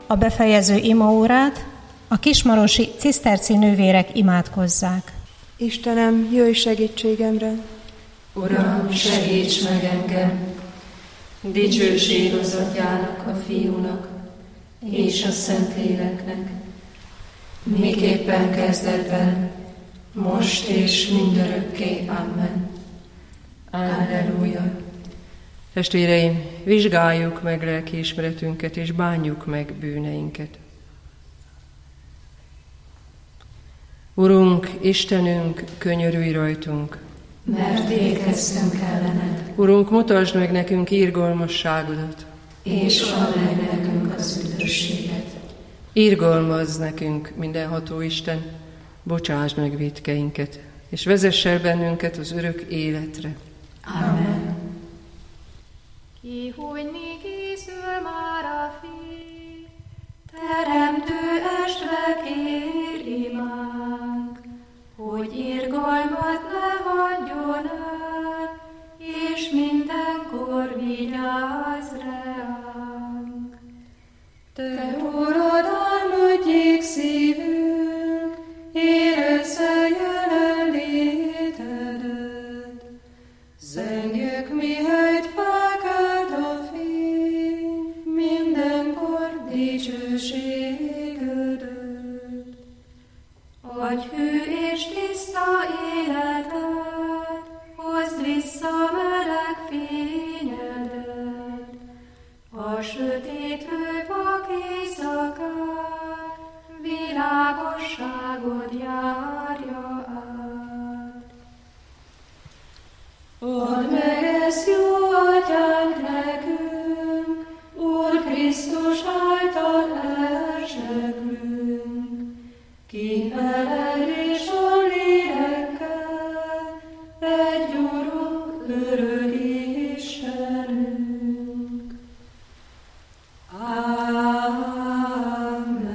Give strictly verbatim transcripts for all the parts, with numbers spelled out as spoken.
a befejező imaórát a kismarosi ciszterci nővérek imádkozzák. Istenem, jöjj segítségemre! Uram, segíts meg engem! Dicsőség az Atyának, a Fiúnak és a Szentléleknek, miképpen kezdetben, most és mindörökké. Amen. Alleluja. Testvéreim, vizsgáljuk meg lelkiismeretünket, és bánjuk meg bűneinket. Urunk, Istenünk, könyörülj rajtunk! Mert ékeztünk ellened. Urunk, mutasd meg nekünk irgalmasságodat, és add meg nekünk az üdvösséget. Irgalmazz nekünk, mindenható Isten, bocsásd meg vétkeinket, és vezess el bennünket az örök életre. Amen. Ki hunyni készül már a fény, Teremtő estre kér imánk, hogy irgalmat ne hagyjon el, és mindenkor vigyázz ránk. Te uradalmadjék szívünk, érezze jelenlétedet, zengjük mihelyt felkelt a fény, mindenkor dicsőségödet. Adj hű és tiszta életet, hozd vissza meleg fényedet, a sötétlő vak éjszakát, világosságod járja át. Add meg ezt, jó Atyánk, nekünk, Úr Krisztus által elseglünk, ki veled és a lélekkel, egy Urunk, örök Istenünk. Amen.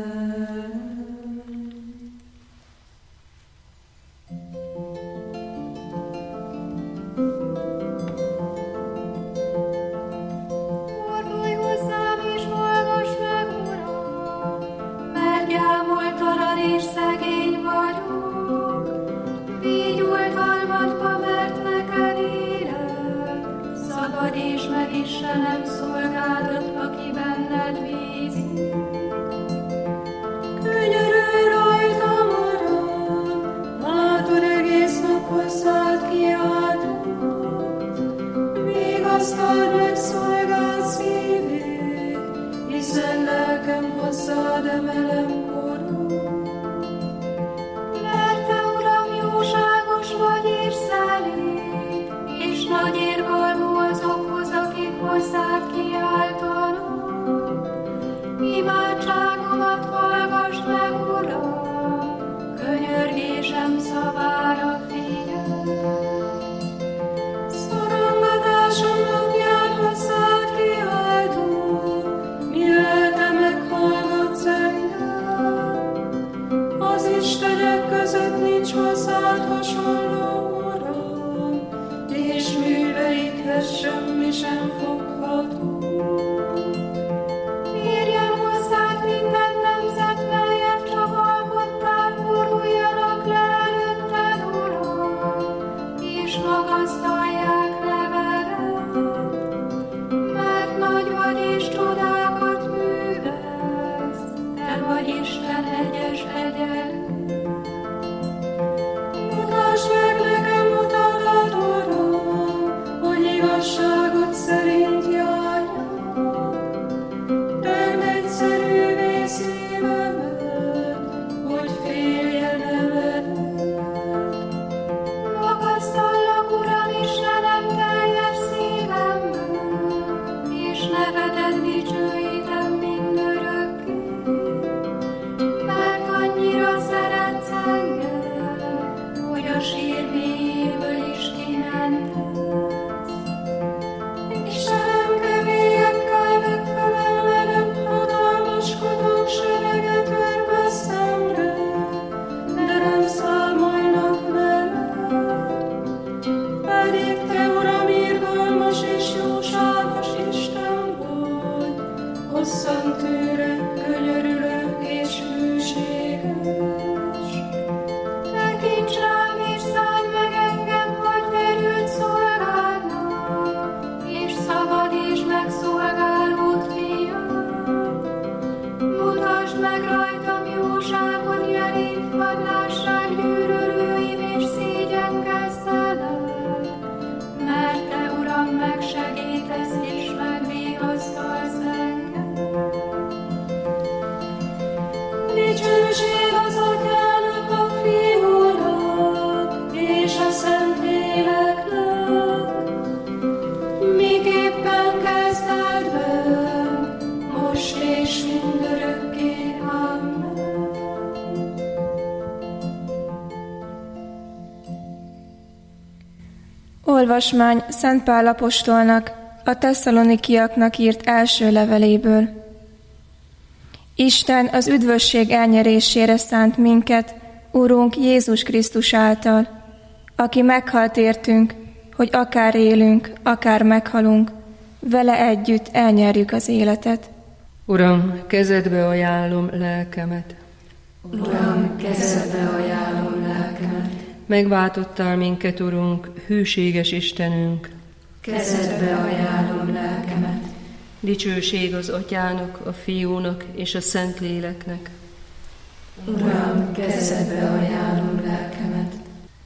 fordulj hozzám és hallgass meg, Uram, Mert gyámoltalan és szegény vagyok, vigy oltalmadba, mert neked élek. Szabadíts meg, Istenem, szolgádat, aki benned bízik. Könyörülj rajtam, Uram, látod, egész nap hozzád kiáltott. Vigasztald meg szolgád szívét, hiszen lelkem hozzád emelem korod. Mert te, Uram, jóságos vagy és szelíd, és nagy irgalmú azokhoz, akik hozzád kiáltanak. Imádságomat hallgass meg, Uram, könyörgésem szavára figyelj. Szorongatásom napján hozzád kiáltok, mi lelke meghallgatsz engem. Az istenek között nincs hozzád hasonló, Uram, és műveidhez semmi sem fogható. Érjen hozzád minden nemzet, melyet csak alkottál, boruljanak le előtted, Uram, és magasztalják nevedet. Mert nagy vagy és csodákat művelsz, te vagy Isten egyes egyenlő. Mutasd meg nekem utadat, Uram, hogy igazságod szerint járjak. Tedd egyszerűvé szívemet, hogy féljen eledett. Magasztallak, Uram, Istenem, teljes szívemből, és nevedet dicsőítem mindörökké. Mert annyira szeretsz engem, hogy a sír mélyéből is kimentesz. Istenem, kemélyekkel megfelelnem, hatalmaskodók sereget örve szemre, de nem számolnak veled. Pedig te, Uram, irgalmas és jóságos Isten vagy, hosszan tűrő, Olvasmány Szent Pál apostolnak, a tesszalonikiaknak írt első leveléből. Isten az üdvösség elnyerésére szánt minket, Urunk Jézus Krisztus által, aki meghalt értünk, hogy akár élünk, akár meghalunk, vele együtt elnyerjük az életet. Uram, kezedbe ajánlom lelkemet. Uram, kezedbe ajánlom lelkemet. Megváltottál minket, Urunk, hűséges Istenünk. Kezedbe ajánlom lelkemet. Dicsőség az Atyának, a Fiúnak és a Szentléleknek. Uram, kezedbe ajánlom lelkemet.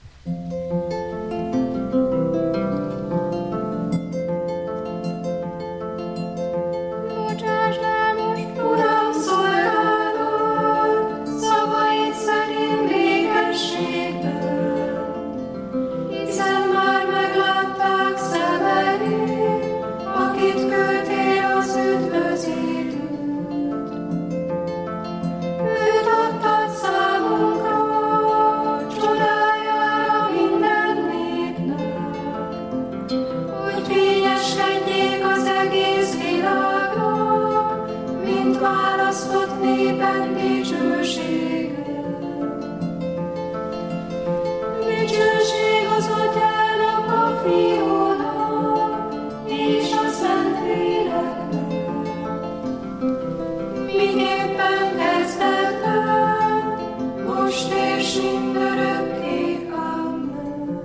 Bocsásd el most, Uram, szolgálatot, szavaid szerint békességből, hiszen már meglátták szemeid, akit küldtél az üdvözítőt. Őt adtad számunkra, csodájára minden népnek, hogy fényeskedjék az egész világnak, mint választott néped dicsősége. Dicsőség az Atyának, a Fiúnak és a Szentléleknek, miképpen kezdetben, most és mindörökké. Amen.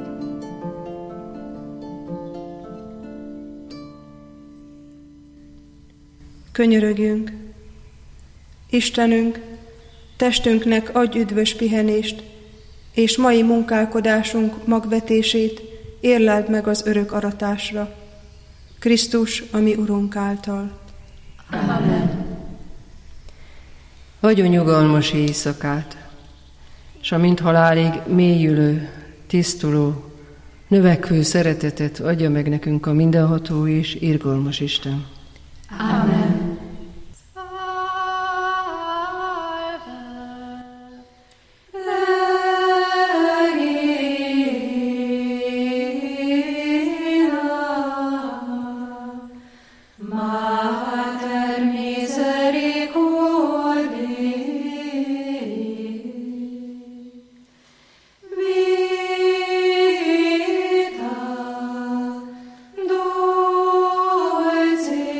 Könyörögjünk! Istenünk, testünknek adj üdvös pihenést, és mai munkálkodásunk magvetését érleld meg az örök aratásra. Krisztus, a mi Urunk által. Amen. Adjon nyugalmas éjszakát, s amint halálig mélyülő, tisztuló, növekvő szeretetet adja meg nekünk a mindenható és irgalmas Isten. Amen. Vita, dulce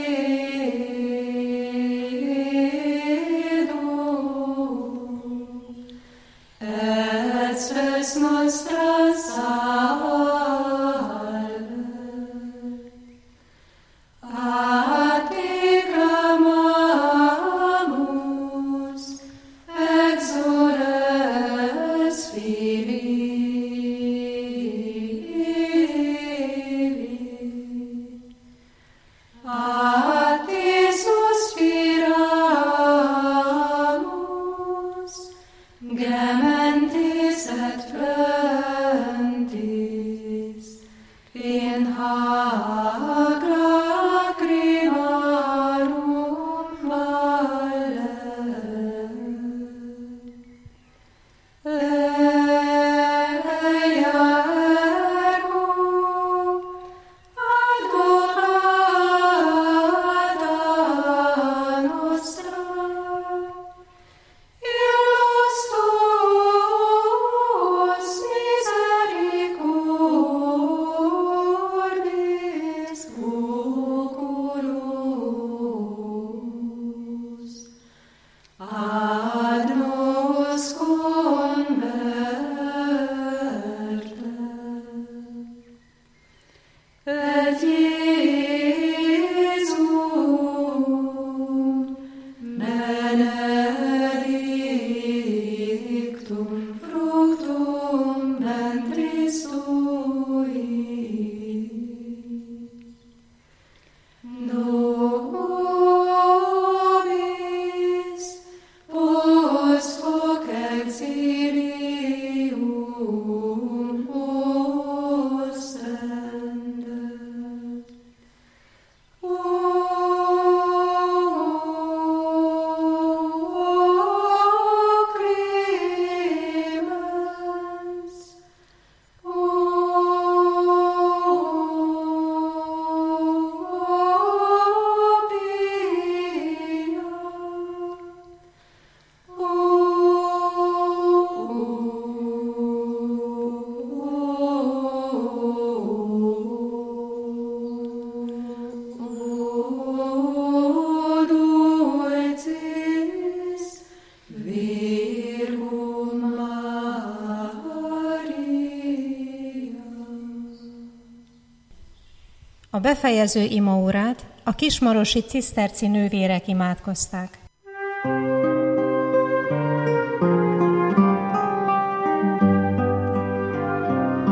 A befejező imaórát a kismarosi ciszterci nővérek imádkozták.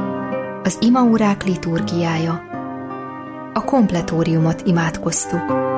Az imaórák liturgiája. A kompletóriumot imádkoztuk.